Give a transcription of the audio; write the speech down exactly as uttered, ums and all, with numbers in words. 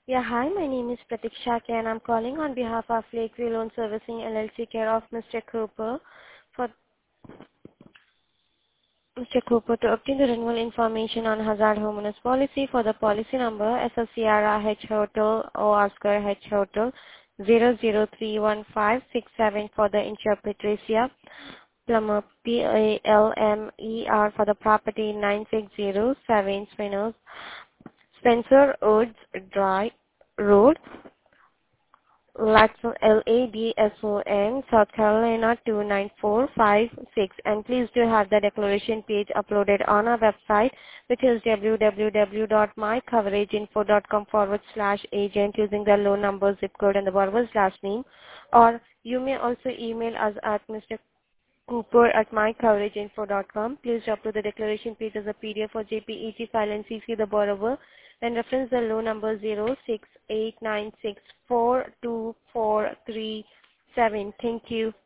Yeah, hi, my name is Pratiksha K and I'm calling on behalf of Lakeview Loan Servicing L L C care of Mister Cooper for Mister Cooper to obtain the renewal information on hazard homeowners policy for the policy number S O Sierra H Hotel O Oscar H Hotel zero zero three one five six seven for the insured Patricia Plummer P A L M E R for the property nine six zero seven Spinners Spencer Woods Drive Road, Ladson, L A D S O N, South Carolina two nine four five six. And please do have the declaration page uploaded on our website, which is w w w dot my coverage info dot com forward slash agent using the loan number, zip code, and the borrower's last name. Or you may also email us at Mister Cooper at my coverage info dot com. Please upload the declaration page as a P D F or J P E G file and C C the borrower and reference the loan number zero six eight nine six four two four three seven. Thank you.